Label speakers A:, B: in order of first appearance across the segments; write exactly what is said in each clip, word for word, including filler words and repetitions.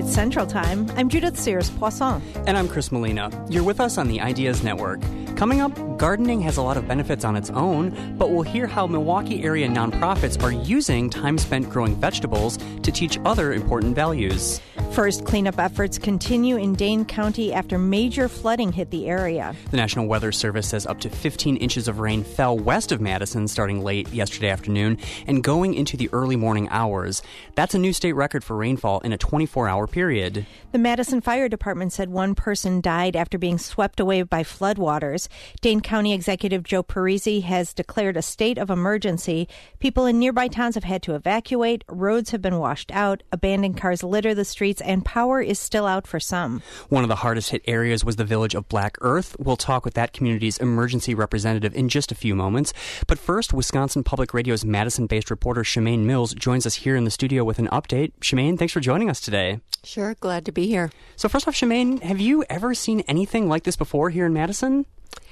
A: States Central Time, I'm Judith Sears-Poisson.
B: And I'm Chris Molina. You're with us on the Ideas Network. Coming up, gardening has a lot of benefits on its own, but we'll hear how Milwaukee area nonprofits are using time spent growing vegetables to teach other important values.
A: First, cleanup efforts continue in Dane County after major flooding hit the area.
B: The National Weather Service says up to fifteen inches of rain fell west of Madison starting late yesterday afternoon and going into the early morning hours. That's a new state record for rainfall in a twenty-four hour period.
A: The Madison Fire Department said one person died after being swept away by floodwaters. Dane County Executive Joe Parisi has declared a state of emergency. People in nearby towns have had to evacuate, roads have been washed out, abandoned cars litter the streets, and power is still out for some.
B: One of the hardest hit areas was the village of Black Earth. We'll talk with that community's emergency representative in just a few moments. But first, Wisconsin Public Radio's Madison-based reporter Shemaine Mills joins us here in the studio with an update. Shemaine, thanks for joining us today.
C: Sure, glad to be here.
B: So first off, Shemaine, have you ever seen anything like this before here in Madison?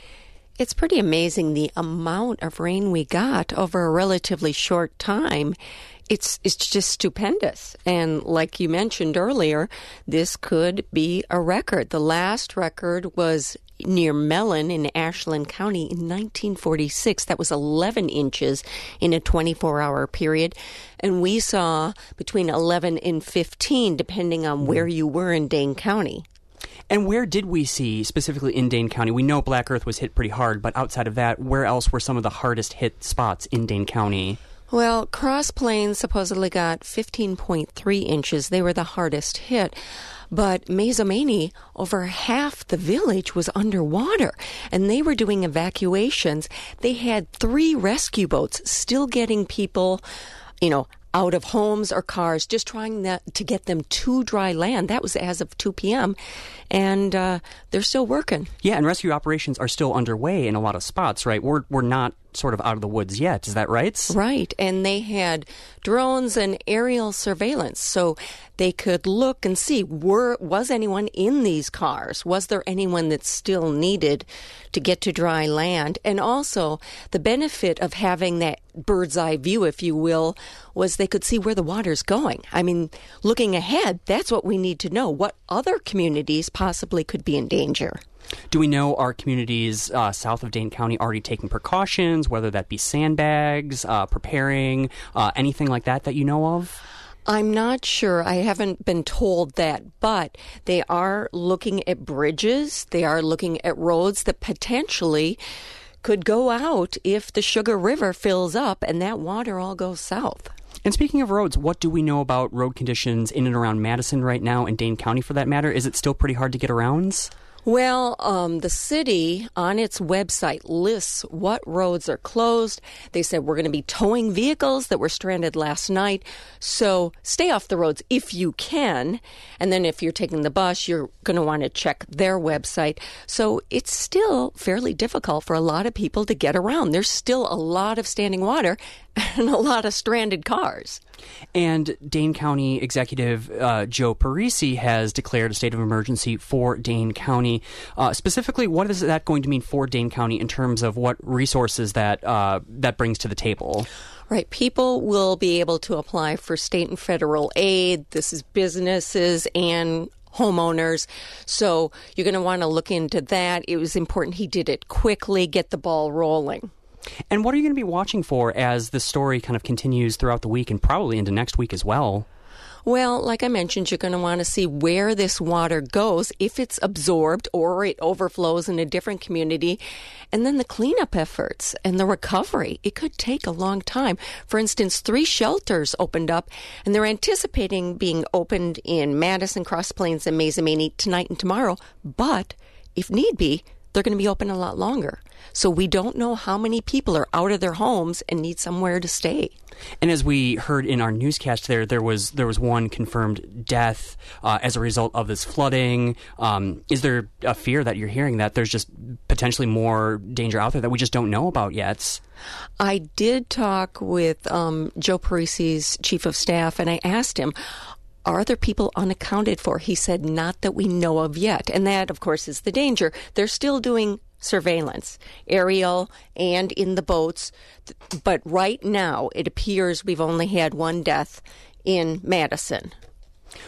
C: It's pretty amazing the amount of rain we got over a relatively short time. It's it's just stupendous. And like you mentioned earlier, this could be a record. The last record was near Mellon in Ashland County in nineteen forty-six. That was eleven inches in a twenty-four hour period. And we saw between eleven and fifteen, depending on where you were in Dane County.
B: And where did we see, specifically in Dane County? We know Black Earth was hit pretty hard, but outside of that, where else were some of the hardest hit spots in Dane County?
C: Well, Cross Plains supposedly got fifteen point three inches. They were the hardest hit. But Mazomanie, over half the village was underwater, and they were doing evacuations. They had three rescue boats still getting people, you know, out of homes or cars, just trying that, to get them to dry land. That was as of two p.m., and uh, they're still working.
B: Yeah, and rescue operations are still underway in a lot of spots, right? We're we're not sort of out of the woods yet. Is that right?
C: Right, and they had drones and aerial surveillance, so they could look and see, were was anyone in these cars? Was there anyone that still needed to get to dry land? And also, the benefit of having that bird's eye view, if you will, was they could see where the water's going. I mean, looking ahead, that's what we need to know. What other communities possibly could be in danger?
B: Do we know are communities uh, south of Dane County already taking precautions, whether that be sandbags, uh, preparing, uh, anything like that that you know of?
C: I'm not sure. I haven't been told that, but they are looking at bridges. They are looking at roads that potentially could go out if the Sugar River fills up and that water all goes south.
B: And speaking of roads, what do we know about road conditions in and around Madison right now, and Dane County for that matter? Is it still pretty hard to get around?
C: Well, um, the city on its website lists what roads are closed. They said we're going to be towing vehicles that were stranded last night. So stay off the roads if you can. And then if you're taking the bus, you're going to want to check their website. So it's still fairly difficult for a lot of people to get around. There's still a lot of standing water and a lot of stranded cars.
B: And Dane County Executive uh, Joe Parisi has declared a state of emergency for Dane County. Uh, specifically, what is that going to mean for Dane County in terms of what resources that uh, that brings to the table?
C: Right. People will be able to apply for state and federal aid. This is businesses and homeowners. So you're going to want to look into that. It was important he did it quickly, get the ball rolling.
B: And what are you going to be watching for as the story kind of continues throughout the week and probably into next week as well?
C: Well, like I mentioned, you're going to want to see where this water goes, if it's absorbed or it overflows in a different community, and then the cleanup efforts and the recovery. It could take a long time. For instance, three shelters opened up, and they're anticipating being opened in Madison, Cross Plains, and Mazomanie tonight and tomorrow, but if need be, they're going to be open a lot longer. So we don't know how many people are out of their homes and need somewhere to stay.
B: And as we heard in our newscast there, there was there was one confirmed death uh, as a result of this flooding. Um, is there a fear that you're hearing that there's just potentially more danger out there that we just don't know about yet?
C: I did talk with um, Joe Parisi's chief of staff, and I asked him, are there people unaccounted for? He said, not that we know of yet. And that, of course, is the danger. They're still doing surveillance, aerial and in the boats. But right now, it appears we've only had one death in Madison.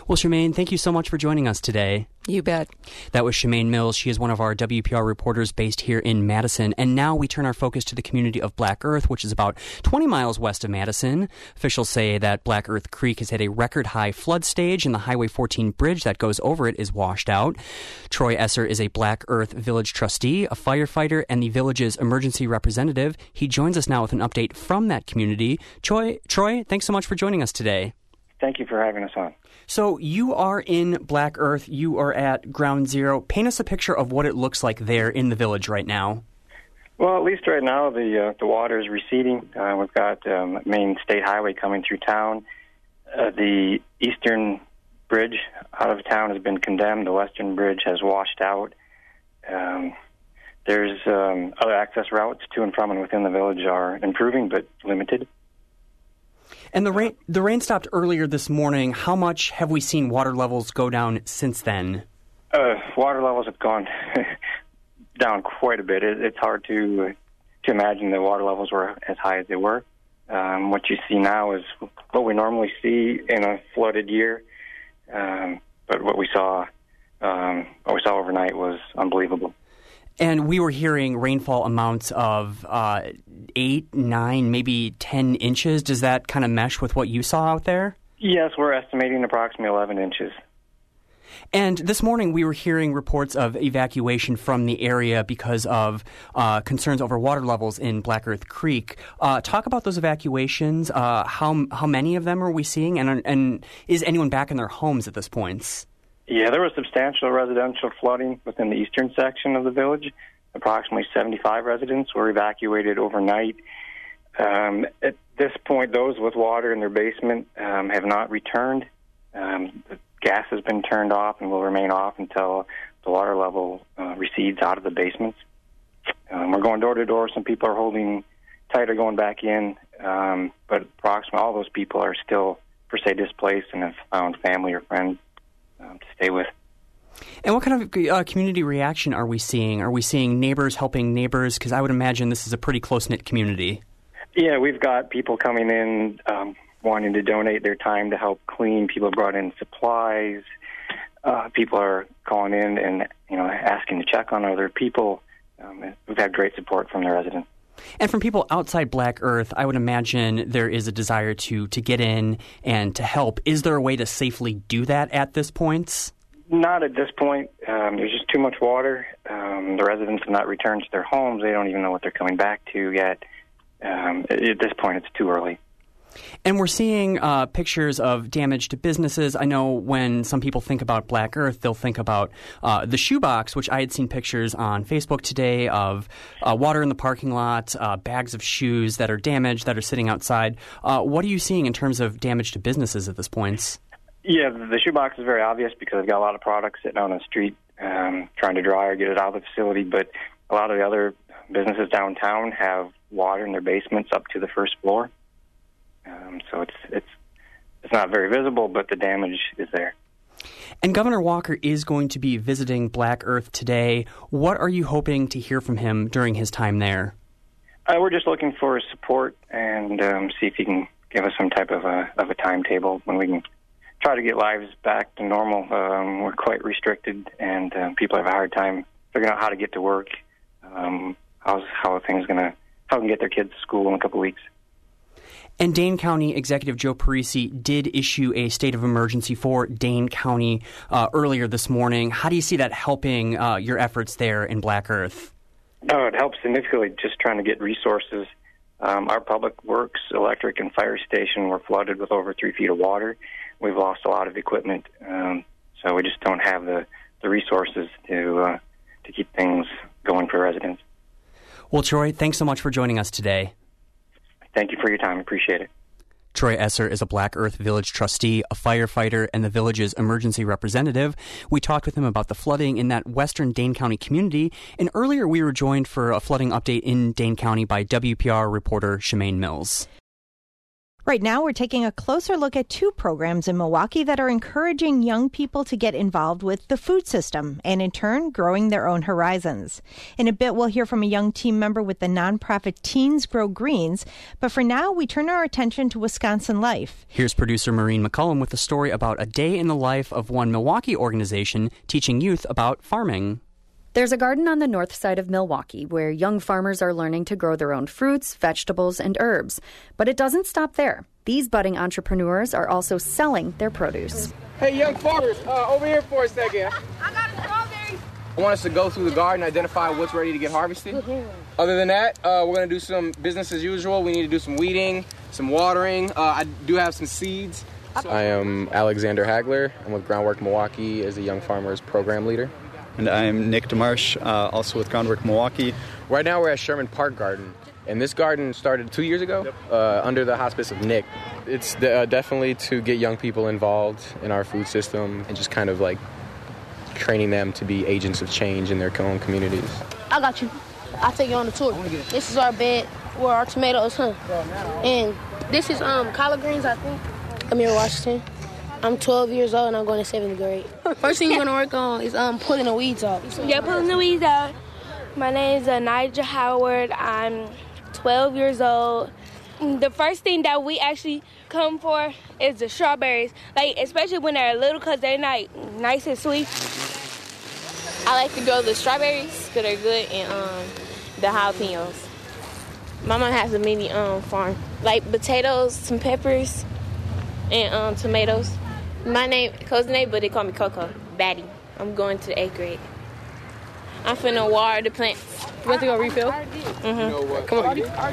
B: Well, Shemaine, thank you so much for joining us today.
C: You bet.
B: That was Shemaine Mills. She is one of our W P R reporters based here in Madison. And now we turn our focus to the community of Black Earth, which is about twenty miles west of Madison. Officials say that Black Earth Creek has hit a record-high flood stage, and the Highway fourteen bridge that goes over it is washed out. Troy Esser is a Black Earth Village trustee, a firefighter, and the village's emergency representative. He joins us now with an update from that community. Troy, Troy, thanks so much for joining us today.
D: Thank you for having us on.
B: So you are in Black Earth. You are at Ground Zero. Paint us a picture of what it looks like there in the village right now.
D: Well, at least right now the uh, the water is receding. Uh, we've got um, main state highway coming through town. Uh, the eastern bridge out of town has been condemned. The western bridge has washed out. Um, there's um, other access routes to and from and within the village are improving, but limited.
B: And the rain the rain stopped earlier this morning. How much have we seen water levels go down since then?
D: Uh, water levels have gone down quite a bit. It, it's hard to to imagine the water levels were as high as they were. Um, what you see now is what we normally see in a flooded year. Um, but what we saw, um, what we saw overnight was unbelievable.
B: And we were hearing rainfall amounts of uh, eight, nine, maybe ten inches. Does that kind of mesh with what you saw out there?
D: Yes, we're estimating approximately eleven inches.
B: And this morning we were hearing reports of evacuation from the area because of uh, concerns over water levels in Black Earth Creek. Uh, talk about those evacuations. Uh, how how many of them are we seeing? And, and is anyone back in their homes at this point?
D: Yeah, there was substantial residential flooding within the eastern section of the village. Approximately seventy-five residents were evacuated overnight. Um, at this point, those with water in their basement um, have not returned. Um, the gas has been turned off and will remain off until the water level uh, recedes out of the basements. Um, we're going door to door. Some people are holding tight or going back in, um, but approximately all those people are still, per se, displaced and have found family or friends Um, to stay with.
B: And what kind of uh, community reaction are we seeing? Are we seeing neighbors helping neighbors? Because I would imagine this is a pretty close-knit community.
D: Yeah, we've got people coming in um, wanting to donate their time to help clean. People have brought in supplies. Uh, people are calling in and you know asking to check on other people. Um, we've had great support from the residents.
B: And from people outside Black Earth, I would imagine there is a desire to to get in and to help. Is there a way to safely do that at this point?
D: Not at this point. Um, there's just too much water. Um, the residents have not returned to their homes. They don't even know what they're coming back to yet. Um, at this point, it's too early.
B: And we're seeing uh, pictures of damage to businesses. I know when some people think about Black Earth, they'll think about uh, the shoebox, which I had seen pictures on Facebook today of uh, water in the parking lot, uh, bags of shoes that are damaged, that are sitting outside. Uh, what are you seeing in terms of damage to businesses at this point?
D: Yeah, the shoebox is very obvious because they've got a lot of products sitting out on the street um, trying to dry or get it out of the facility. But a lot of the other businesses downtown have water in their basements up to the first floor. Um, so it's it's it's not very visible, but the damage is there.
B: And Governor Walker is going to be visiting Black Earth today. What are you hoping to hear from him during his time there?
D: Uh, we're just looking for his support and um, see if he can give us some type of a of a timetable when we can try to get lives back to normal. Um, we're quite restricted, and uh, people have a hard time figuring out how to get to work. Um, how's how are things gonna how can get their kids to school in a couple of weeks.
B: And Dane County Executive Joe Parisi did issue a state of emergency for Dane County uh, earlier this morning. How do you see that helping uh, your efforts there in Black Earth?
D: Oh, it helps significantly just trying to get resources. Um, our public works, electric, and fire station were flooded with over three feet of water. We've lost a lot of equipment, um, so we just don't have the, the resources to uh, to keep things going for residents.
B: Well, Troy, thanks so much for joining us today.
D: Thank you for your time. Appreciate it.
B: Troy Esser is a Black Earth Village trustee, a firefighter, and the village's emergency representative. We talked with him about the flooding in that western Dane County community, and earlier we were joined for a flooding update in Dane County by W P R reporter Shemaine Mills.
A: Right now, we're taking a closer look at two programs in Milwaukee that are encouraging young people to get involved with the food system and, in turn, growing their own horizons. In a bit, we'll hear from a young team member with the nonprofit Teens Grow Greens. But for now, we turn our attention to Wisconsin Life.
B: Here's producer Maureen McCullum with a story about a day in the life of one Milwaukee organization teaching youth about farming.
E: There's a garden on the north side of Milwaukee where young farmers are learning to grow their own fruits, vegetables, and herbs. But it doesn't stop there. These budding entrepreneurs are also selling their produce.
F: Hey, young farmers, uh, over here for a second.
G: I got a strawberry.
F: I want us to go through the garden, identify what's ready to get harvested. Other than that, uh, we're going to do some business as usual. We need to do some weeding, some watering. Uh, I do have some seeds. So- I am Alexander Hagler. I'm with Groundwork Milwaukee as a Young Farmers Program Leader.
H: And I'm Nick DeMarsh, uh, also with Groundwork Milwaukee.
F: Right now we're at Sherman Park Garden, and this garden started two years ago uh, under the auspice of Nick. It's uh, definitely to get young people involved in our food system and just kind of like training them to be agents of change in their own communities.
G: I got you. I'll take you on the tour. This is our bed where our tomatoes, huh? And this is um collard greens, I think. I'm here in Washington. I'm twelve years old and I'm going to seventh grade. First thing you're going to work on is um pulling the weeds out.
I: Yeah, pulling the weeds out. My name is uh, Nigel Howard. I'm twelve years old. The first thing that we actually come for is the strawberries, like especially when they're little because they're not nice and sweet.
J: I like to grow the strawberries because they're good and um, the jalapenos. My mom has a mini um, farm, like potatoes, some peppers, and um, tomatoes. My name, cousin name, but they call me Coco, Batty. I'm going to the eighth grade. I'm finna water the plants. You want to go refill? Mm-hmm. You know what? Come on.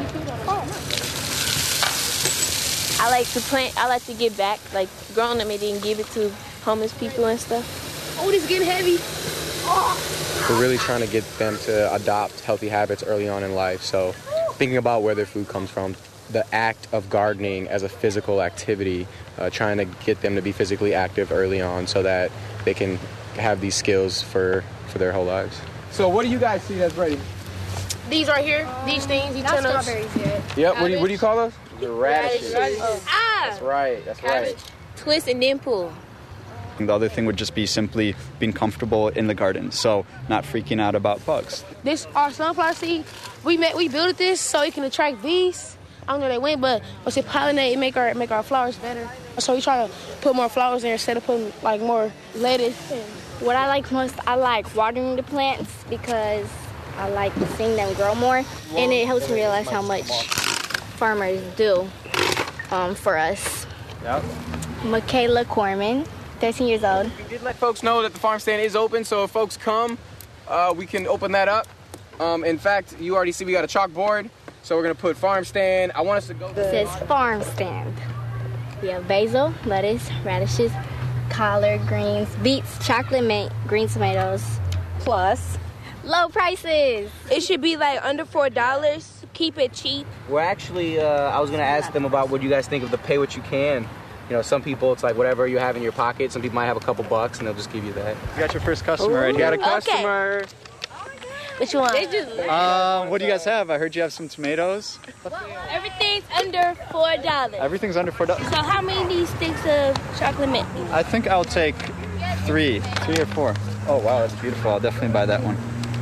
J: I like to plant, I like to give back, like growing them and then give it to homeless people and stuff.
G: Oh, this is getting heavy.
F: Oh. We're really trying to get them to adopt healthy habits early on in life. So thinking about where their food comes from, the act of gardening as a physical activity, uh, trying to get them to be physically active early on so that they can have these skills for, for their whole lives. So what do you guys see that's ready?
G: These right here, these things, you turn those. Strawberries yet.
F: Yep, what do, you, what do you call those? The radishes.
J: Radishes. Oh. Ah!
F: That's right, that's
J: Cabbage.
F: right.
J: Twist and then pull.
H: And the other thing would just be simply being comfortable in the garden, so not freaking out about bugs.
G: This, our sunflower seed, we made, we built this so it can attract bees. I don't know where they went, but once they pollinate, it make our make our flowers better. So we try to put more flowers in there instead of putting like more lettuce.
K: What I like most, I like watering the plants because I like seeing them grow more, and it helps me realize how much farmers do um, for us.
F: Yep.
K: Michaela Corman, thirteen years old.
F: We did let folks know that the farm stand is open, so if folks come, uh, we can open that up. Um, in fact, you already see we got a chalkboard. So we're going to put farm stand. I want us to go...
K: It says farm stand. We have basil, lettuce, radishes, collard greens, beets, chocolate mint, green tomatoes.
I: Plus,
K: low prices.
I: It should be like under four dollars. Keep it cheap.
L: Well, actually, uh, I was going to ask them about what you guys think of the pay what you can. You know, some people, it's like whatever you have in your pocket. Some people might have a couple bucks, and they'll just give you that.
H: You got your first customer
L: Ooh,
H: right here.
L: You got a customer.
I: Okay. Which one?
H: Um, what do you guys have? I heard you have some tomatoes.
I: Everything's under four dollars.
H: Everything's under four dollars.
I: So how many of these sticks of chocolate mint?
H: I think I'll take three, three or four. Oh wow, that's beautiful. I'll definitely buy that one.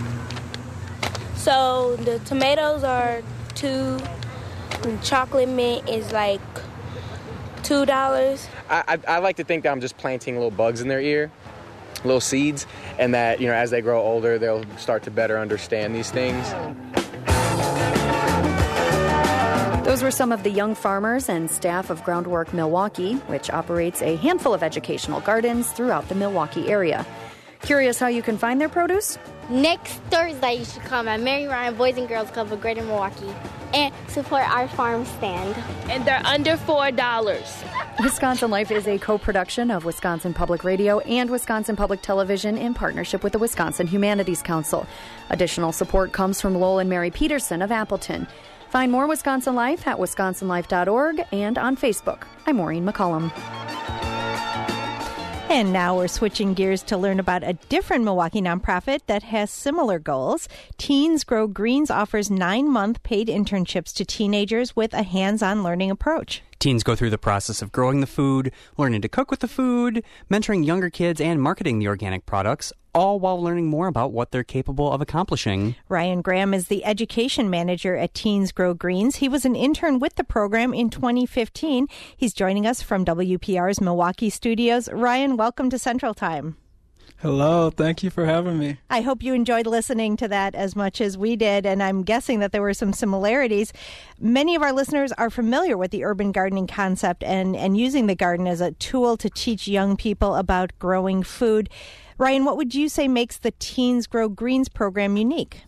I: So the tomatoes are two. And chocolate mint is like two dollars.
F: I, I I like to think that I'm just planting little bugs in their ear. Little seeds, and that, you know, as they grow older, they'll start to better understand these things.
E: Those were some of the young farmers and staff of Groundwork Milwaukee, which operates a handful of educational gardens throughout the Milwaukee area. Curious how you can find their produce?
K: Next Thursday, you should come at Mary Ryan Boys and Girls Club of Greater Milwaukee and support our farm stand.
I: And they're under four dollars.
E: Wisconsin Life is a co-production of Wisconsin Public Radio and Wisconsin Public Television in partnership with the Wisconsin Humanities Council. Additional support comes from Lowell and Mary Peterson of Appleton. Find more Wisconsin Life at wisconsin life dot org and on Facebook. I'm Maureen McCullum.
A: And now we're switching gears to learn about a different Milwaukee nonprofit that has similar goals. Teens Grow Greens offers nine-month paid internships to teenagers with a hands-on learning approach.
B: Teens go through the process of growing the food, learning to cook with the food, mentoring younger kids, and marketing the organic products, all while learning more about what they're capable of accomplishing.
A: Ryan Graham is the education manager at Teens Grow Greens. He was an intern with the program in twenty fifteen. He's joining us from W P R's Milwaukee studios. Ryan, welcome to Central Time.
M: Hello, thank you for having me.
A: I hope you enjoyed listening to that as much as we did, and I'm guessing that there were some similarities. Many of our listeners are familiar with the urban gardening concept and, and using the garden as a tool to teach young people about growing food. Ryan, what would you say makes the Teens Grow Greens program unique?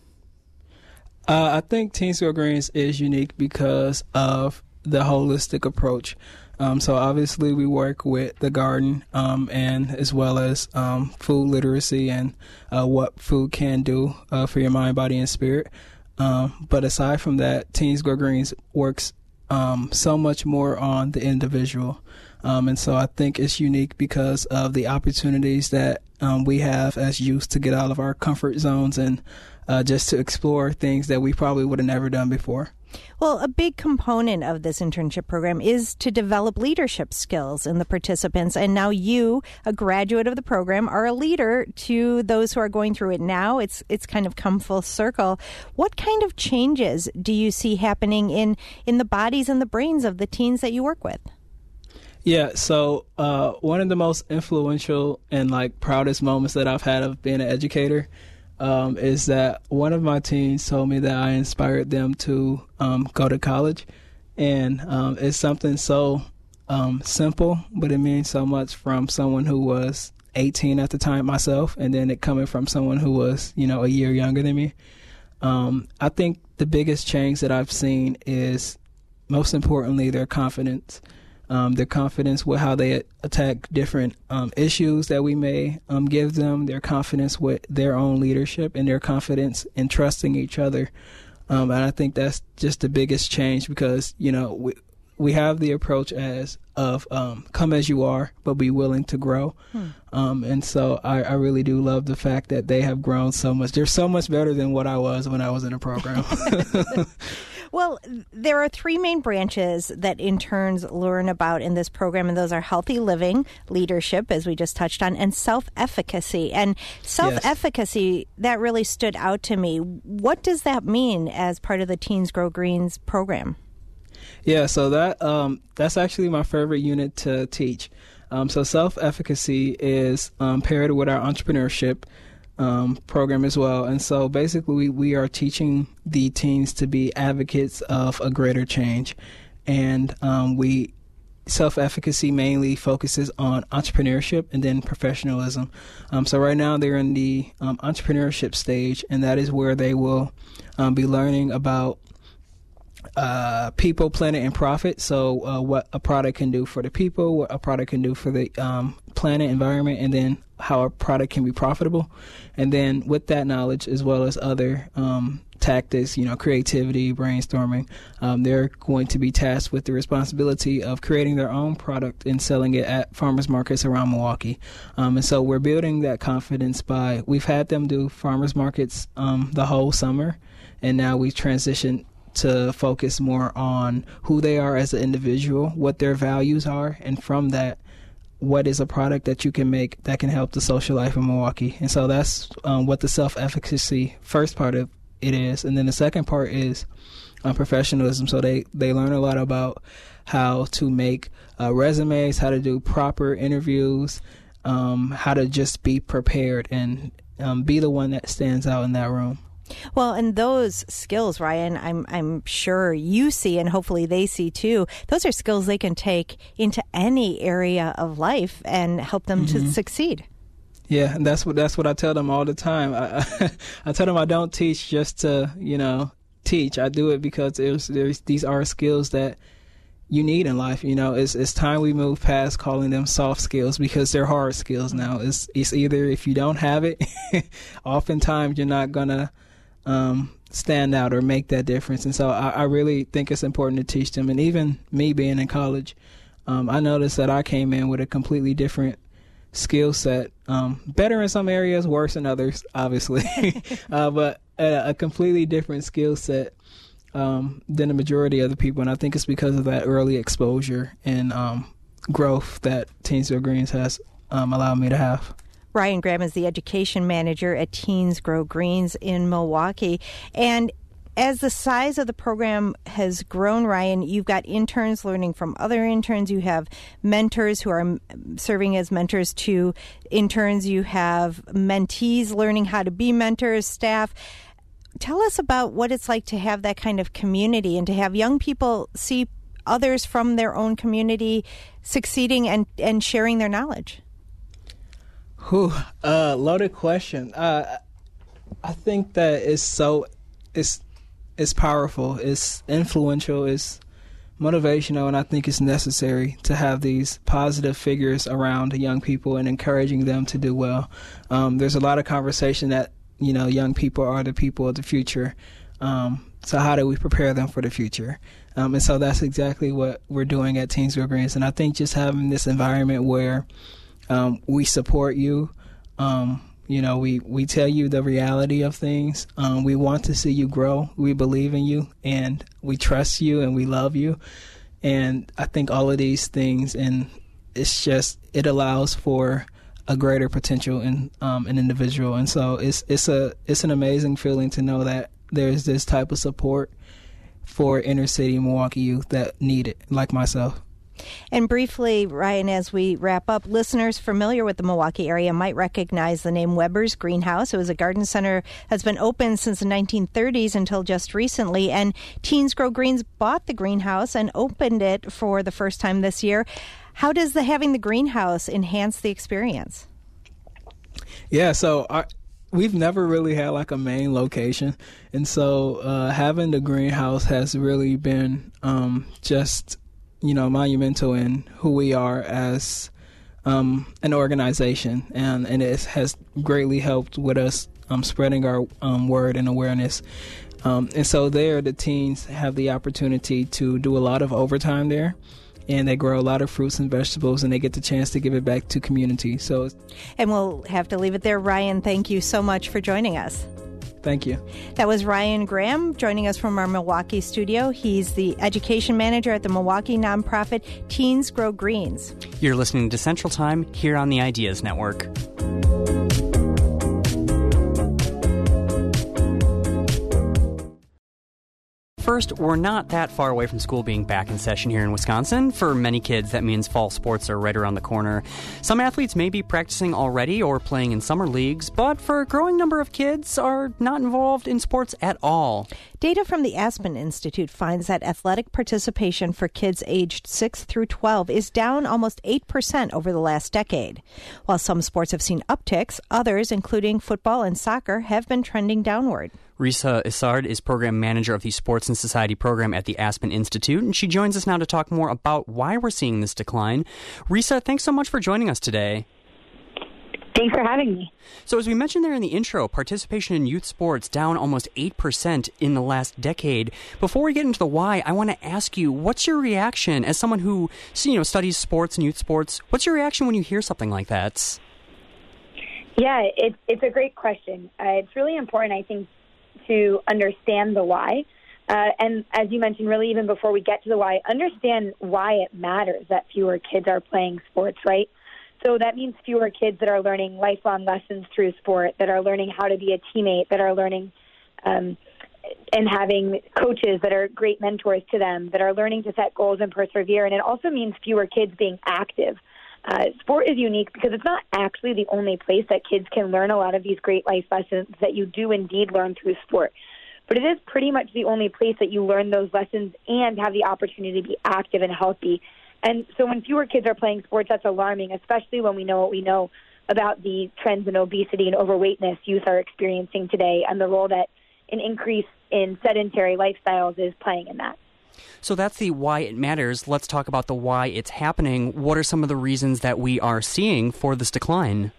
M: Uh, I think Teens Grow Greens is unique because of the holistic approach. Um, so obviously we work with the garden um, and as well as um, food literacy and uh, what food can do uh, for your mind, body, and spirit. Um, but aside from that, Teens Grow Greens works um, so much more on the individual. Um, and so I think it's unique because of the opportunities that um, we have as youth to get out of our comfort zones and uh, just to explore things that we probably would have never done before.
A: Well, a big component of this internship program is to develop leadership skills in the participants. And now you, a graduate of the program, are a leader to those who are going through it now. It's it's kind of come full circle. What kind of changes do you see happening in, in the bodies and the brains of the teens that you work with?
M: Yeah, so uh, one of the most influential and like proudest moments that I've had of being an educator Um, is that one of my teens told me that I inspired them to um, go to college. And um, it's something so um, simple, but it means so much from someone who was eighteen at the time myself, and then it coming from someone who was, you know, a year younger than me. Um, I think the biggest change that I've seen is, most importantly, their confidence. Um, their confidence with how they attack different um, issues that we may um, give them, their confidence with their own leadership, and their confidence in trusting each other. Um, and I think that's just the biggest change because, you know, we, we have the approach as of um, come as you are, but be willing to grow. Hmm. Um, and so I, I really do love the fact that they have grown so much. They're so much better than what I was when I was in a program.
A: Well, there are three main branches that interns learn about in this program, and those are healthy living, leadership, as we just touched on, and self-efficacy. And self-efficacy, yes. That really stood out to me. What does that mean as part of the Teens Grow Greens program?
M: Yeah, so that um, that's actually my favorite unit to teach. Um, so self-efficacy is um, paired with our entrepreneurship Um, program as well. And so basically we, we are teaching the teens to be advocates of a greater change. And um, we self-efficacy mainly focuses on entrepreneurship and then professionalism. Um, so right now they're in the um, entrepreneurship stage, and that is where they will um, be learning about uh, people, planet, and profit. So uh, what a product can do for the people, what a product can do for the um, planet, environment, and then how a product can be profitable. And then with that knowledge, as well as other um, tactics, you know, creativity, brainstorming, um, they're going to be tasked with the responsibility of creating their own product and selling it at farmers markets around Milwaukee. Um, and so we're building that confidence by, we've had them do farmers markets um, the whole summer, and now we've transitioned to focus more on who they are as an individual, what their values are, and from that, what is a product that you can make that can help the social life in Milwaukee. And so that's um, what the self-efficacy first part of it is. And then the second part is um, professionalism. So they, they learn a lot about how to make uh, resumes, how to do proper interviews, um, how to just be prepared and um, be the one that stands out in that room.
A: Well, and those skills, Ryan, I'm I'm sure you see, and hopefully they see too. Those are skills they can take into any area of life and help them mm-hmm. to succeed.
M: Yeah, and that's what that's what I tell them all the time. I, I, I tell them I don't teach just to, you know, teach. I do it because there's, there's these are skills that you need in life. You know, it's it's time we move past calling them soft skills because they're hard skills now. It's it's either if you don't have it, oftentimes you're not gonna um, stand out or make that difference. And so I, I really think it's important to teach them. And even me being in college, um, I noticed that I came in with a completely different skill set, um, better in some areas, worse in others, obviously, uh, but a, a completely different skill set um, than the majority of the people, and I think it's because of that early exposure and um, growth that Teens Grow Greens has um, allowed me to have.
A: Ryan Graham is the education manager at Teens Grow Greens in Milwaukee. And as the size of the program has grown, Ryan, you've got interns learning from other interns. You have mentors who are serving as mentors to interns. You have mentees learning how to be mentors, staff. Tell us about what it's like to have that kind of community and to have young people see others from their own community succeeding and, and sharing their knowledge.
M: Whew, uh, loaded question. Uh, I think that it's so, it's, it's powerful, it's influential, it's motivational, and I think it's necessary to have these positive figures around young people and encouraging them to do well. Um, there's a lot of conversation that, you know, young people are the people of the future. Um, so how do we prepare them for the future? Um, and so that's exactly what we're doing at Teens Grow Greens. And I think just having this environment where um, we support you, um, you know, we, we tell you the reality of things. Um, we want to see you grow. We believe in you, and we trust you, and we love you. And I think all of these things, and it's just, it allows for a greater potential in um, an individual. And so it's it's a it's an amazing feeling to know that there's this type of support for inner city Milwaukee youth that need it, like myself.
A: And briefly, Ryan, as we wrap up, listeners familiar with the Milwaukee area might recognize the name Weber's Greenhouse. It was a garden center that's been open since the nineteen thirties until just recently. And Teens Grow Greens bought the greenhouse and opened it for the first time this year. How does the having the greenhouse enhance the experience?
M: Yeah, so our, we've never really had like a main location. And so uh, having the greenhouse has really been um, just, you know, monumental in who we are as um, an organization. And, and it has greatly helped with us um, spreading our um, word and awareness. Um, and so there, the teens have the opportunity to do a lot of overtime there. And they grow a lot of fruits and vegetables, and they get the chance to give it back to community. So,
A: and we'll have to leave it there. Ryan, thank you so much for joining us.
M: Thank you.
A: That was Ryan Graham joining us from our Milwaukee studio. He's the education manager at the Milwaukee nonprofit Teens Grow Greens.
B: You're listening to Central Time here on the Ideas Network. First, we're not that far away from school being back in session here in Wisconsin. For many kids, that means fall sports are right around the corner. Some athletes may be practicing already or playing in summer leagues, but for a growing number of kids are not involved in sports at all.
A: Data from the Aspen Institute finds that athletic participation for kids aged six through twelve is down almost eight percent over the last decade. While some sports have seen upticks, others, including football and soccer, have been trending downward.
B: Risa Isard is program manager of the Sports and Society program at the Aspen Institute, and she joins us now to talk more about why we're seeing this decline. Risa, thanks so much for joining us today.
N: Thanks for having me.
B: So as we mentioned there in the intro, participation in youth sports down almost eight percent in the last decade. Before we get into the why, I want to ask you, what's your reaction as someone who you know studies sports and youth sports? What's your reaction when you hear something like that?
N: Yeah, it's, it's a great question. Uh, it's really important, I think, to understand the why. Uh, and as you mentioned, really even before we get to the why, understand why it matters that fewer kids are playing sports, right? So that means fewer kids that are learning lifelong lessons through sport, that are learning how to be a teammate, that are learning um, and having coaches that are great mentors to them, that are learning to set goals and persevere. And it also means fewer kids being active. Uh, sport is unique because it's not actually the only place that kids can learn a lot of these great life lessons that you do indeed learn through sport. But it is pretty much the only place that you learn those lessons and have the opportunity to be active and healthy. And so when fewer kids are playing sports, that's alarming, especially when we know what we know about the trends in obesity and overweightness youth are experiencing today and the role that an increase in sedentary lifestyles is playing in that.
B: So that's the why it matters. Let's talk about the why it's happening. What are some of the reasons that we are seeing for this decline?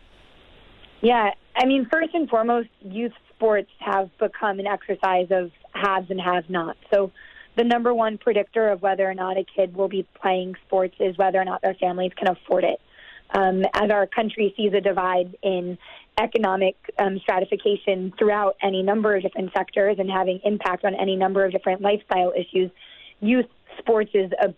N: Yeah, I mean, first and foremost, youth sports have become an exercise of haves and have-nots. So the number one predictor of whether or not a kid will be playing sports is whether or not their families can afford it. Um, as our country sees a divide in economic um, stratification throughout any number of different sectors and having impact on any number of different lifestyle issues, youth sports is a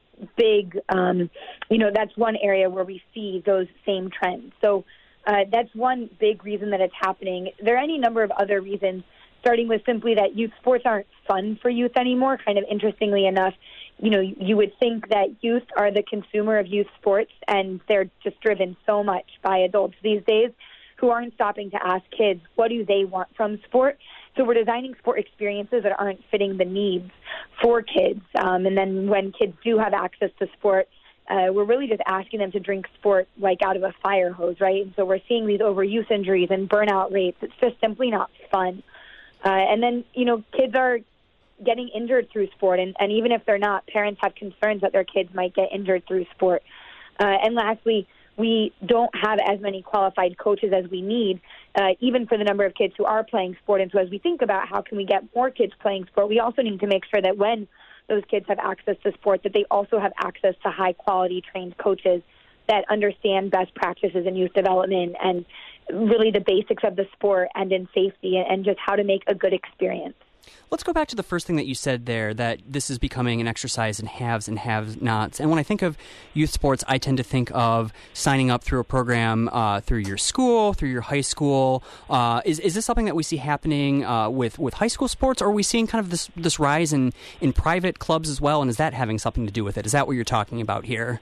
N: big, um, you know, that's one area where we see those same trends. So uh, that's one big reason that it's happening. There are any number of other reasons, starting with simply that youth sports aren't fun for youth anymore. Kind of interestingly enough, you know, you would think that youth are the consumer of youth sports, and they're just driven so much by adults these days who aren't stopping to ask kids, what do they want from sport? So we're designing sport experiences that aren't fitting the needs for kids. Um, and then when kids do have access to sport, uh, we're really just asking them to drink sport like out of a fire hose, right? And so we're seeing these overuse injuries and burnout rates. It's just simply not fun. Uh, and then, you know, kids are getting injured through sport. And, and even if they're not, parents have concerns that their kids might get injured through sport. Uh, and lastly, we don't have as many qualified coaches as we need, uh, even for the number of kids who are playing sport. And so as we think about how can we get more kids playing sport, we also need to make sure that when those kids have access to sport, that they also have access to high-quality trained coaches that understand best practices in youth development and really the basics of the sport and in safety and just how to make a good experience.
B: Let's go back to the first thing that you said there, that this is becoming an exercise in haves and have-nots. And when I think of youth sports, I tend to think of signing up through a program uh, through your school, through your high school. Uh, is is this something that we see happening uh, with, with high school sports, or are we seeing kind of this, this rise in, in private clubs as well, and is that having something to do with it? Is that what you're talking about here?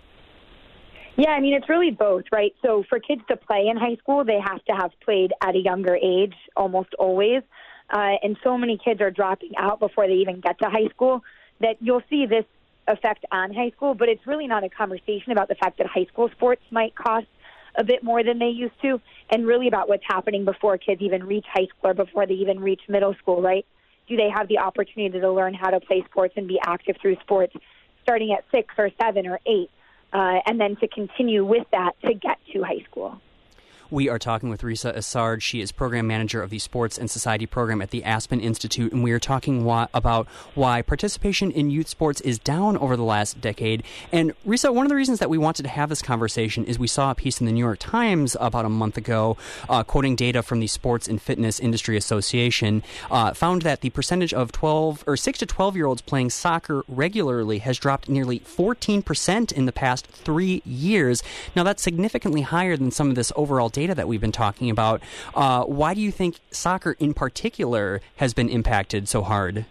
N: Yeah, I mean, it's really both, right? So for kids to play in high school, they have to have played at a younger age, almost always. Uh, and so many kids are dropping out before they even get to high school that you'll see this effect on high school, but it's really not a conversation about the fact that high school sports might cost a bit more than they used to, and really about what's happening before kids even reach high school or before they even reach middle school, right? Do they have the opportunity to learn how to play sports and be active through sports starting at six or seven or eight, uh, and then to continue with that to get to high school?
B: We are talking with Risa Essard. She is program manager of the Sports and Society program at the Aspen Institute, and we are talking why, about why participation in youth sports is down over the last decade. And Risa, one of the reasons that we wanted to have this conversation is we saw a piece in the New York Times about a month ago, uh, quoting data from the Sports and Fitness Industry Association, uh, found that the percentage of twelve or six to twelve year olds playing soccer regularly has dropped nearly fourteen percent in the past three years. Now, that's significantly higher than some of this overall data that we've been talking about. Uh, why do you think soccer in particular has been impacted so hard?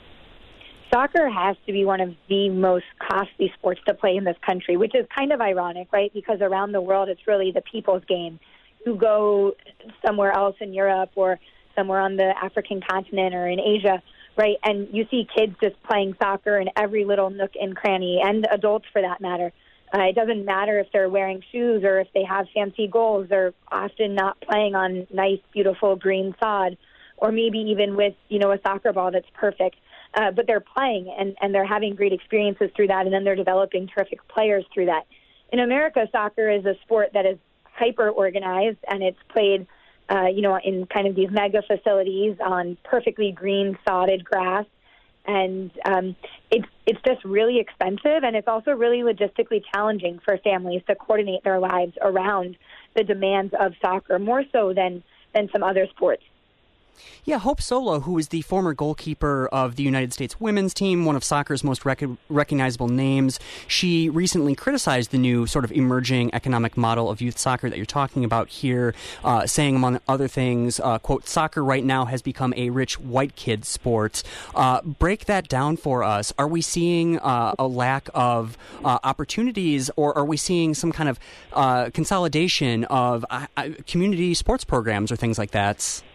N: Soccer has to be one of the most costly sports to play in this country, which is kind of ironic, right? Because around the world, it's really the people's game. You go somewhere else in Europe or somewhere on the African continent or in Asia, right? And you see kids just playing soccer in every little nook and cranny, and adults for that matter. Uh, it doesn't matter if they're wearing shoes or if they have fancy goals. They're often not playing on nice, beautiful green sod, or maybe even with, you know, a soccer ball that's perfect. Uh, but they're playing, and, and they're having great experiences through that, and then they're developing terrific players through that. In America, soccer is a sport that is hyper-organized, and it's played, uh, you know, in kind of these mega facilities on perfectly green, sodded grass. And um, it's it's just really expensive, and it's also really logistically challenging for families to coordinate their lives around the demands of soccer, more so than, than some other sports.
B: Yeah, Hope Solo, who is the former goalkeeper of the United States women's team, one of soccer's most rec- recognizable names, she recently criticized the new sort of emerging economic model of youth soccer that you're talking about here, uh, saying, among other things, uh, quote, soccer right now has become a rich white kid sport. Uh, break that down for us. Are we seeing uh, a lack of uh, opportunities, or are we seeing some kind of uh, consolidation of uh, community sports programs or things like that?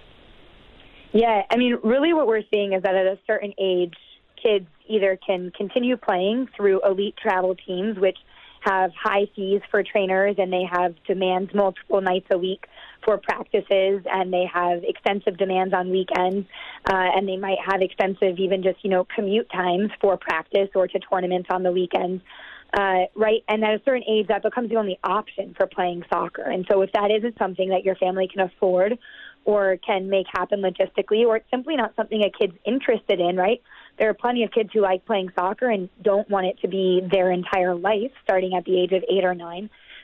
N: Yeah, I mean, really what we're seeing is that at a certain age, kids either can continue playing through elite travel teams, which have high fees for trainers, and they have demands multiple nights a week for practices, and they have extensive demands on weekends, uh, and they might have extensive even just, you know, commute times for practice or to tournaments on the weekends. Uh, right, and at a certain age, that becomes the only option for playing soccer. And so if that isn't something that your family can afford or can make happen logistically, or it's simply not something a kid's interested in, right? There are plenty of kids who like playing soccer and don't want it to be their entire life, starting at the age of eight or nine.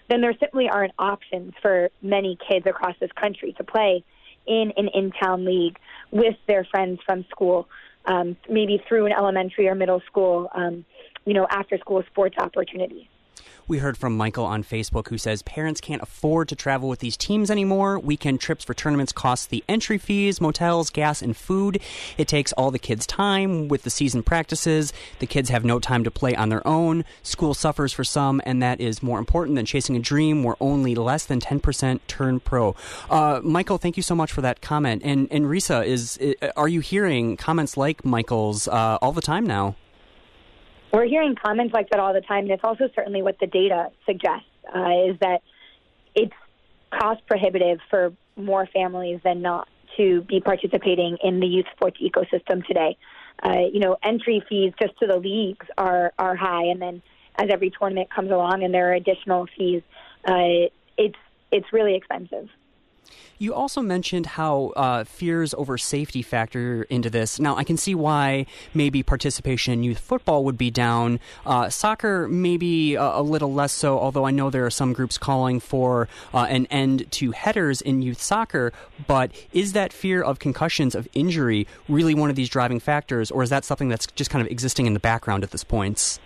N: then there simply aren't options for many kids across this country to play in an in-town league with their friends from school, um, maybe through an elementary or middle school, um, you know, after-school sports opportunities.
B: We heard from Michael on Facebook, who says parents can't afford to travel with these teams anymore. Weekend trips for tournaments cost the entry fees, motels, gas, and food. It takes all the kids' time with the season practices. The kids have no time to play on their own. School suffers for some, and that is more important than chasing a dream where only less than ten percent turn pro. Uh, Michael, thank you so much for that comment. And, and Risa, is, are you hearing comments like Michael's uh, all the time now?
N: We're hearing comments like that all the time, and it's also certainly what the data suggests, uh, is that it's cost prohibitive for more families than not to be participating in the youth sports ecosystem today. Uh, you know, entry fees just to the leagues are, are high, and then as every tournament comes along and there are additional fees, uh, it's it's really expensive.
B: You also mentioned how uh, fears over safety factor into this. Now, I can see why maybe participation in youth football would be down. Uh, soccer, maybe a, a little less so, although I know there are some groups calling for uh, an end to headers in youth soccer. But is that fear of concussions, of injury, really one of these driving factors, or is that something that's just kind of existing in the background at this point?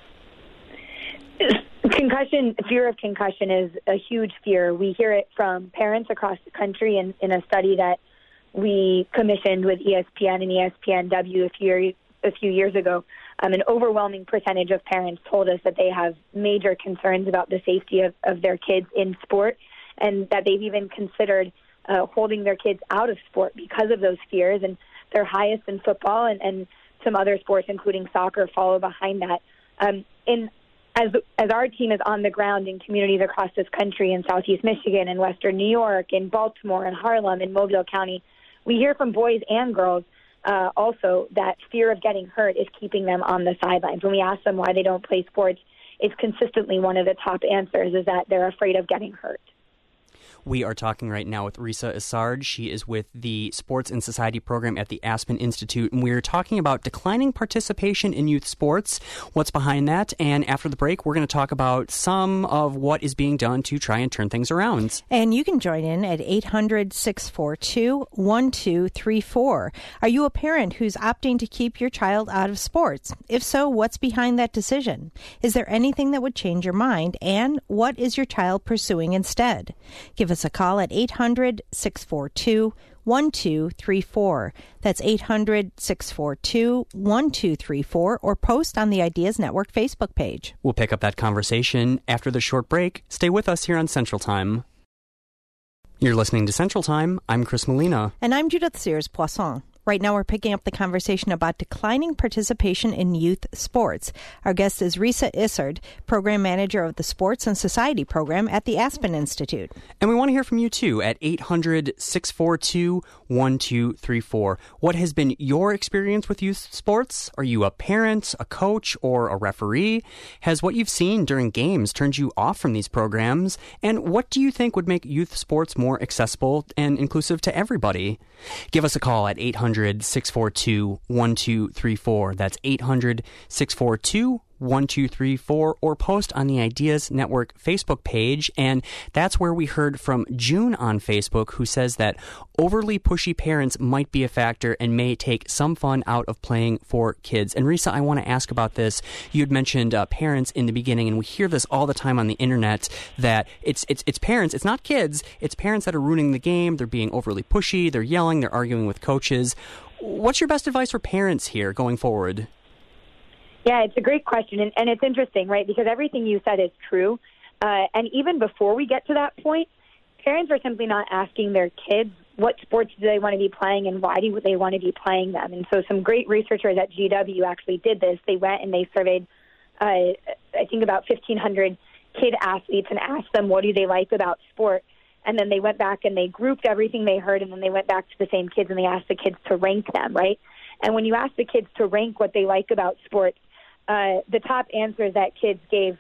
N: Concussion, fear of concussion is a huge fear. We hear it from parents across the country in, in a study that we commissioned with E S P N and E S P N W a few, a few years ago. Um, an overwhelming percentage of parents told us that they have major concerns about the safety of, of their kids in sport, and that they've even considered uh, holding their kids out of sport because of those fears. And they're highest in football, and, and some other sports, including soccer, follow behind that. Um, in As, as our team is on the ground in communities across this country, in Southeast Michigan, in Western New York, in Baltimore, in Harlem, in Mobile County, we hear from boys and girls uh, also that fear of getting hurt is keeping them on the sidelines. When we ask them why they don't play sports, it's consistently one of the top answers is that they're afraid of getting hurt.
B: We are talking right now with Risa Essard. She is with the Sports and Society program at the Aspen Institute, and we're talking about declining participation in youth sports, what's behind that, and after the break, we're going to talk about some of what is being done to try and turn things around.
A: And you can join in at eight hundred, six four two, one two three four. Are you a parent who's opting to keep your child out of sports? If so, what's behind that decision? Is there anything that would change your mind, and what is your child pursuing instead? Give us a call at eight hundred, six four two, one two three four. That's eight hundred, six four two, one two three four, or post on the Ideas Network Facebook page.
B: We'll pick up that conversation after the short break. Stay with us here on Central Time. You're listening to Central Time. I'm Chris Molina.
A: And I'm Judith Sears-Poisson. Right now, we're picking up the conversation about declining participation in youth sports. Our guest is Risa Essard, Program Manager of the Sports and Society Program at the Aspen Institute.
B: And we want to hear from you, too, at eight hundred, six four two, one two three four. What has been your experience with youth sports? Are you a parent, a coach, or a referee? Has what you've seen during games turned you off from these programs? And what do you think would make youth sports more accessible and inclusive to everybody? Give us a call at eight hundred, six four two, one two three four. That's eight hundred, six four two, one two three four, or post on the Ideas Network Facebook page. And that's where we heard from June on Facebook, who says that overly pushy parents might be a factor and may take some fun out of playing for kids. And Risa, I want to ask about this. You had mentioned uh, parents in the beginning, and we hear this all the time on the internet, that it's it's it's parents, it's not kids, it's parents that are ruining the game. They're being overly pushy, they're yelling, they're arguing with coaches. What's your best advice for parents here going forward?
N: Yeah, it's a great question, and, and it's interesting, right, because everything you said is true. Uh, and even before we get to that point, parents are simply not asking their kids what sports do they want to be playing and why do they want to be playing them. And so some great researchers at G W actually did this. They went and they surveyed, uh, I think, about fifteen hundred kid athletes and asked them what do they like about sport. And then they went back and they grouped everything they heard, and then they went back to the same kids and they asked the kids to rank them, right? And when you ask the kids to rank what they like about sports, Uh, the top answers that kids gave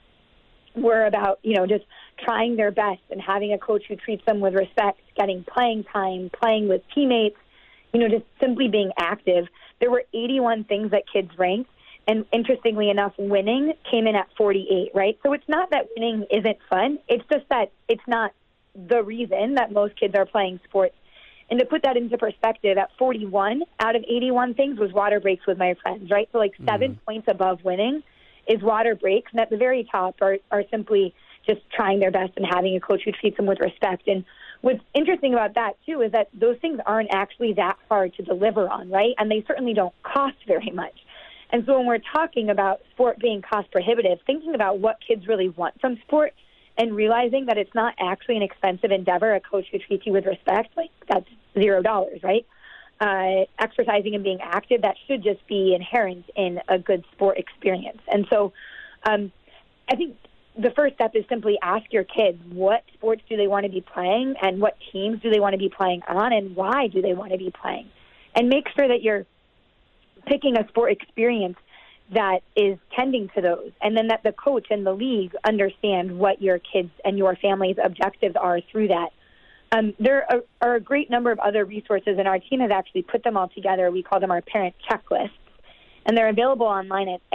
N: were about, you know, just trying their best and having a coach who treats them with respect, getting playing time, playing with teammates, you know, just simply being active. There were eighty-one things that kids ranked And interestingly enough, winning came in at forty-eight, right? So it's not that winning isn't fun. It's just that it's not the reason that most kids are playing sports. And to put that into perspective, at forty-one out of eighty-one things was water breaks with my friends, right? So like seven mm. points above winning is water breaks. And at the very top are, are simply just trying their best and having a coach who treats them with respect. And what's interesting about that, too, is that those things aren't actually that hard to deliver on, right? And they certainly don't cost very much. And so when we're talking about sport being cost prohibitive, thinking about what kids really want from sport and realizing that it's not actually an expensive endeavor, a coach who treats you with respect, like that's zero dollars, right? Uh, exercising and being active, that should just be inherent in a good sport experience. And so um, I think the first step is simply ask your kids what sports do they want to be playing and what teams do they want to be playing on and why do they want to be playing. And make sure that you're picking a sport experience that is tending to those, and then that the coach and the league understand what your kids and your family's objectives are through that. Um, there are, are a great number of other resources, and our team has actually put them all together. We call them our parent checklists, and they're available online at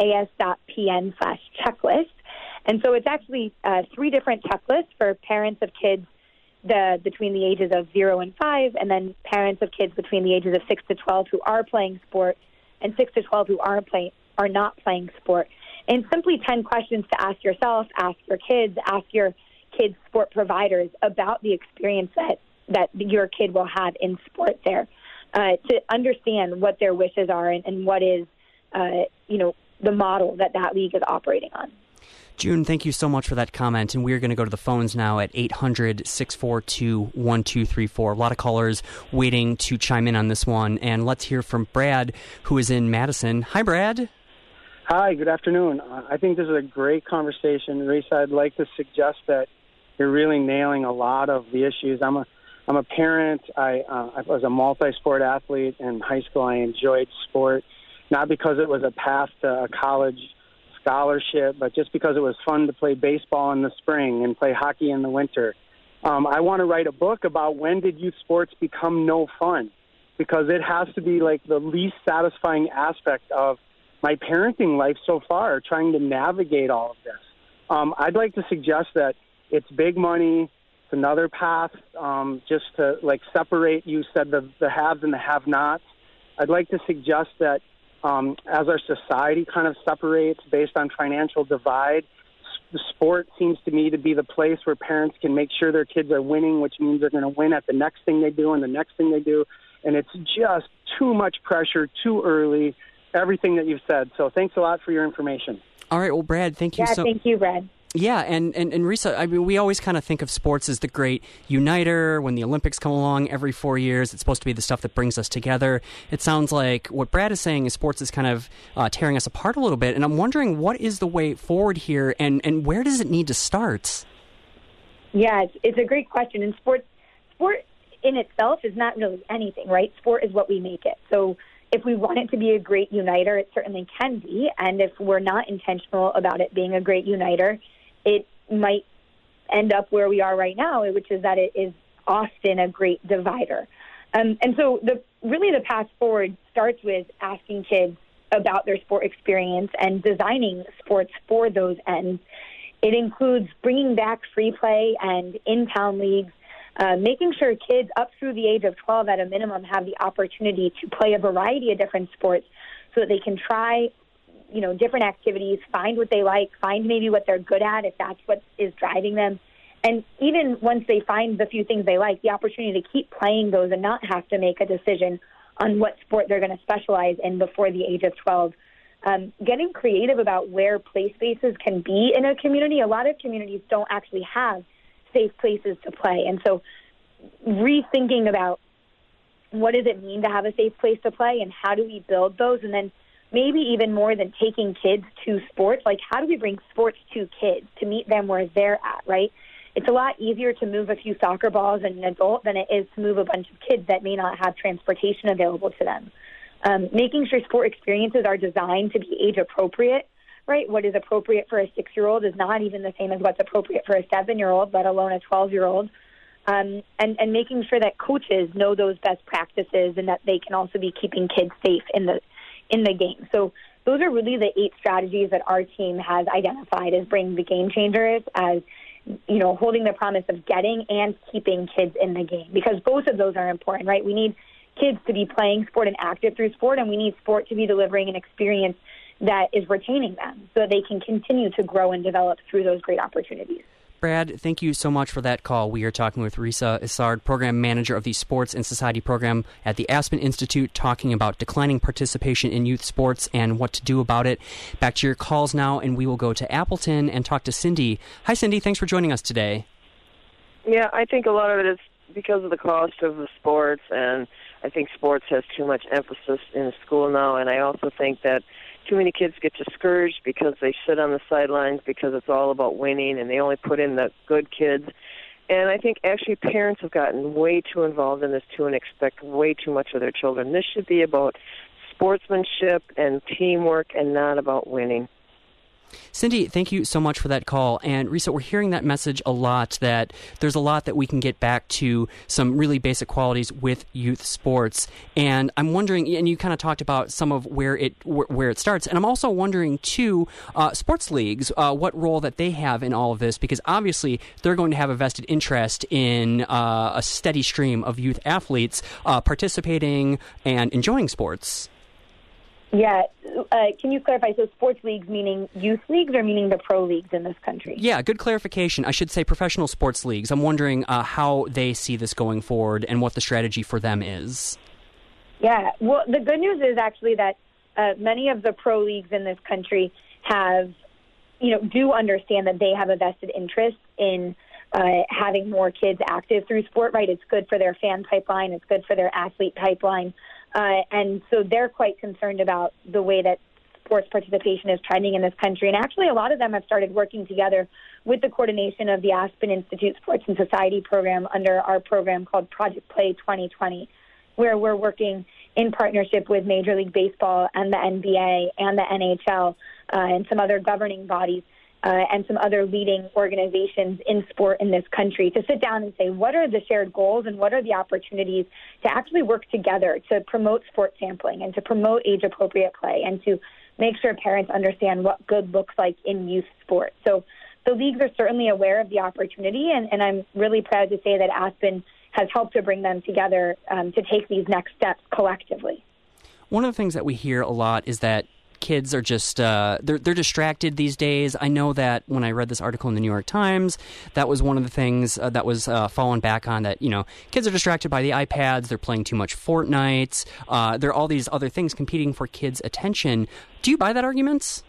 N: as.pn slash checklist. And so it's actually uh, three different checklists for parents of kids the, between the ages of zero and five, and then parents of kids between the ages of six to twelve who are playing sport, and six to twelve who aren't playing, are not playing sport. And simply ten questions to ask yourself, ask your kids, ask your kids' sport providers about the experience that, that your kid will have in sport there, uh, to understand what their wishes are and, and what is, uh, you know, the model that that league is operating on.
B: June, thank you so much for that comment, and we're going to go to the phones now at eight hundred, six four two, one two three four. A lot of callers waiting to chime in on this one, and let's hear from Brad, who is in Madison. Hi, Brad.
O: Hi, good afternoon. Uh, I think this is a great conversation. Risa, I'd like to suggest that you're really nailing a lot of the issues. I'm a I'm a parent. I, uh, I was a multi-sport athlete in high school. I enjoyed sport, not because it was a path to a college scholarship, but just because it was fun to play baseball in the spring and play hockey in the winter. Um, I want to write a book about when did youth sports become no fun, because it has to be like the least satisfying aspect of my parenting life so far, trying to navigate all of this. Um, I'd like to suggest that it's big money, it's another path, um, just to like separate, you said, the, the haves and the have-nots. I'd like to suggest that Um, as our society kind of separates based on financial divide, the sport seems to me to be the place where parents can make sure their kids are winning, which means they're going to win at the next thing they do and the next thing they do. And it's just too much pressure, too early, everything that you've said. So thanks a lot for your information.
B: All right. Well, Brad, thank you
N: yeah,
B: so
N: much. Thank you, Brad.
B: Yeah, and, and, and Risa, I mean, we always kind of think of sports as the great uniter. When the Olympics come along every four years, it's supposed to be the stuff that brings us together. It sounds like what Brad is saying is sports is kind of uh, tearing us apart a little bit, and I'm wondering what is the way forward here, and, and where does it need to start?
N: Yeah, it's, it's a great question, and sport, sport in itself is not really anything, right? Sport is what we make it. So if we want it to be a great uniter, it certainly can be, and if we're not intentional about it being a great uniter, it might end up where we are right now, which is that it is often a great divider. Um, and so the really the path forward starts with asking kids about their sport experience and designing sports for those ends. It includes bringing back free play and in-town leagues, uh, making sure kids up through the age of twelve at a minimum have the opportunity to play a variety of different sports so that they can try you know, different activities, find what they like, find maybe what they're good at if that's what is driving them. And even once they find the few things they like, the opportunity to keep playing those and not have to make a decision on what sport they're going to specialize in before the age of twelve. Um, getting creative about where play spaces can be in a community. A lot of communities don't actually have safe places to play. And so rethinking about what does it mean to have a safe place to play and how do we build those, and then maybe even more than taking kids to sports, like how do we bring sports to kids to meet them where they're at, right? It's a lot easier to move a few soccer balls as an adult than it is to move a bunch of kids that may not have transportation available to them. Um, making sure sport experiences are designed to be age appropriate, right? What is appropriate for a six-year-old is not even the same as what's appropriate for a seven-year-old, let alone a twelve-year-old. Um, and, and making sure that coaches know those best practices and that they can also be keeping kids safe in the in the game. So those are really the eight strategies that our team has identified as bringing the game changers, as, you know, holding the promise of getting and keeping kids in the game, because both of those are important, right? We need kids to be playing sport and active through sport, and we need sport to be delivering an experience that is retaining them so that they can continue to grow and develop through those great opportunities.
B: Brad, thank you so much for that call. We are talking with Risa Issard, Program Manager of the Sports and Society Program at the Aspen Institute, talking about declining participation in youth sports and what to do about it. Back to your calls now, and we will go to Appleton and talk to Cindy. Hi, Cindy. Thanks for joining us today.
P: Yeah, I think a lot of it is because of the cost of the sports, and I think sports has too much emphasis in school now, and I also think that too many kids get discouraged because they sit on the sidelines because it's all about winning, and they only put in the good kids. And I think actually parents have gotten way too involved in this too and expect way too much of their children. This should be about sportsmanship and teamwork and not about winning.
B: Cindy, thank you so much for that call. And Risa, we're hearing that message a lot, that there's a lot that we can get back to some really basic qualities with youth sports. And I'm wondering, and you kind of talked about some of where it where it starts. And I'm also wondering, too, uh, sports leagues, uh, what role that they have in all of this, because obviously they're going to have a vested interest in uh, a steady stream of youth athletes uh, participating and enjoying sports.
N: Yeah. Uh, can you clarify? So sports leagues meaning youth leagues or meaning the pro leagues in this country?
B: Yeah, good clarification. I should say professional sports leagues. I'm wondering uh, how they see this going forward and what the strategy for them is.
N: Yeah. Well, the good news is actually that uh, many of the pro leagues in this country have, you know, do understand that they have a vested interest in uh, having more kids active through sport, right? It's good for their fan pipeline. It's good for their athlete pipeline. Uh, and so they're quite concerned about the way that sports participation is trending in this country. And actually, a lot of them have started working together with the coordination of the Aspen Institute Sports and Society program under our program called Project Play twenty twenty, where we're working in partnership with Major League Baseball and the N B A and the N H L uh, and some other governing bodies uh, and some other leading organizations in sport in this country to sit down and say, what are the shared goals and what are the opportunities to actually work together to promote sport sampling and to promote age-appropriate play and to make sure parents understand what good looks like in youth sport. So the leagues are certainly aware of the opportunity, and, and I'm really proud to say that Aspen has helped to bring them together um, to take these next steps collectively.
B: One of the things that we hear a lot is that kids are just, uh, they're, they're distracted these days. I know that when I read this article in the New York Times, that was one of the things uh, that was uh, fallen back on, that, you know, kids are distracted by the iPads, they're playing too much Fortnite, uh, there are all these other things competing for kids' attention. Do you buy that argument?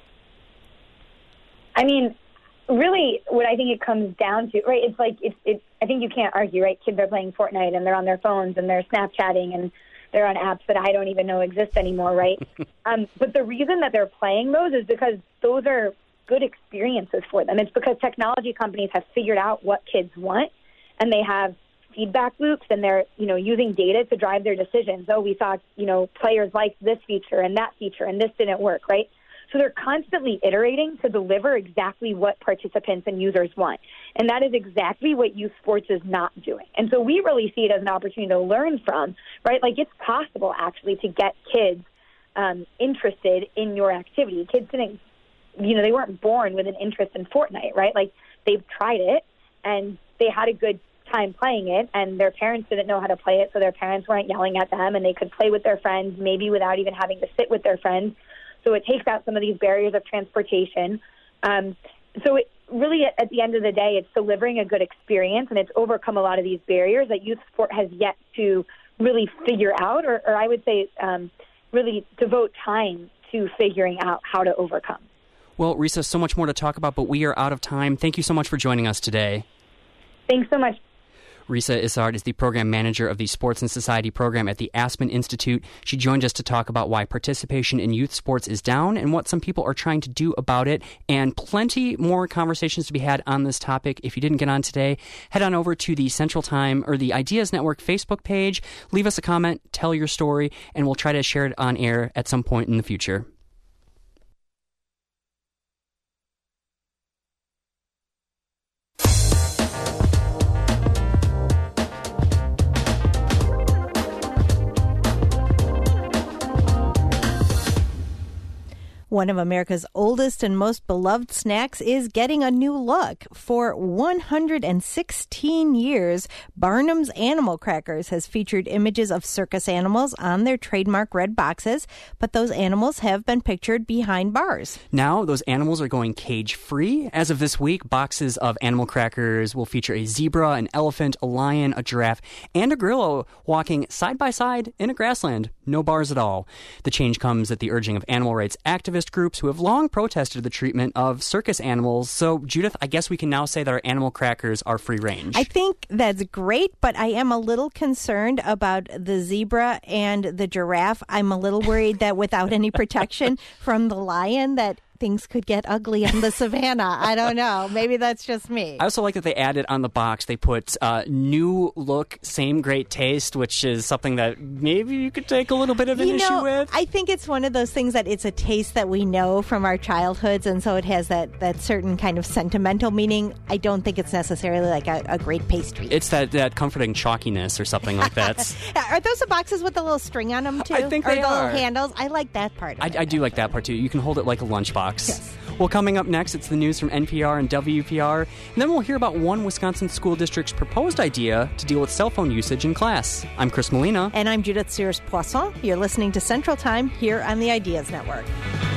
N: I mean, really, what I think it comes down to, right, it's like, it's, it's, I think you can't argue, right? Kids are playing Fortnite and they're on their phones and they're Snapchatting and they're on apps that I don't even know exist anymore, right? um, but the reason that they're playing those is because those are good experiences for them. It's because technology companies have figured out what kids want, and they have feedback loops, and they're, you know, using data to drive their decisions. Oh, we thought, you know, players liked this feature and that feature, and this didn't work, right? So they're constantly iterating to deliver exactly what participants and users want. And that is exactly what youth sports is not doing. And so we really see it as an opportunity to learn from, right? Like, it's possible, actually, to get kids um, interested in your activity. Kids didn't, you know, they weren't born with an interest in Fortnite, right? Like, they've tried it, and they had a good time playing it, and their parents didn't know how to play it, so their parents weren't yelling at them, and they could play with their friends, maybe without even having to sit with their friends. So it takes out some of these barriers of transportation. Um, so it really, at, at the end of the day, it's delivering a good experience, and it's overcome a lot of these barriers that youth sport has yet to really figure out, or, or I would say um, really devote time to figuring out how to overcome.
B: Well, Risa, so much more to talk about, but we are out of time. Thank you so much for joining us today.
N: Thanks so much.
B: Risa Issard is the program manager of the Sports and Society program at the Aspen Institute. She joined us to talk about why participation in youth sports is down and what some people are trying to do about it, and plenty more conversations to be had on this topic. If you didn't get on today, head on over to the Central Time or the Ideas Network Facebook page, leave us a comment, tell your story, and we'll try to share it on air at some point in the future.
A: One of America's oldest and most beloved snacks is getting a new look. For one hundred sixteen years, Barnum's Animal Crackers has featured images of circus animals on their trademark red boxes, but those animals have been pictured behind bars.
B: Now, those animals are going cage-free. As of this week, boxes of animal crackers will feature a zebra, an elephant, a lion, a giraffe, and a gorilla walking side by side in a grassland. No bars at all. The change comes at the urging of animal rights activist groups who have long protested the treatment of circus animals. So, Judith, I guess we can now say that our animal crackers are free range.
A: I think that's great, but I am a little concerned about the zebra and the giraffe. I'm a little worried that without any protection from the lion, that things could get ugly on the savannah. I don't know. Maybe that's just me.
B: I also like that they added on the box, they put uh, new look, same great taste, which is something that maybe you could take a little bit of an
A: you
B: issue
A: know,
B: with.
A: I think it's one of those things that it's a taste that we know from our childhoods, and so it has that, that certain kind of sentimental meaning. I don't think it's necessarily like a, a great pastry.
B: It's that, that comforting chalkiness or something like that.
A: Are those the boxes with the little string on them, too?
B: I think
A: or
B: they
A: the
B: are.
A: little handles? I like that part of
B: I,
A: it.
B: I do like that part, too. You can hold it like a lunchbox.
A: Yes.
B: Well, coming up next, it's the news from N P R and W P R, and then we'll hear about one Wisconsin school district's proposed idea to deal with cell phone usage in class. I'm Chris Molina.
A: And I'm Judith Sears-Poisson. You're listening to Central Time here on the Ideas Network.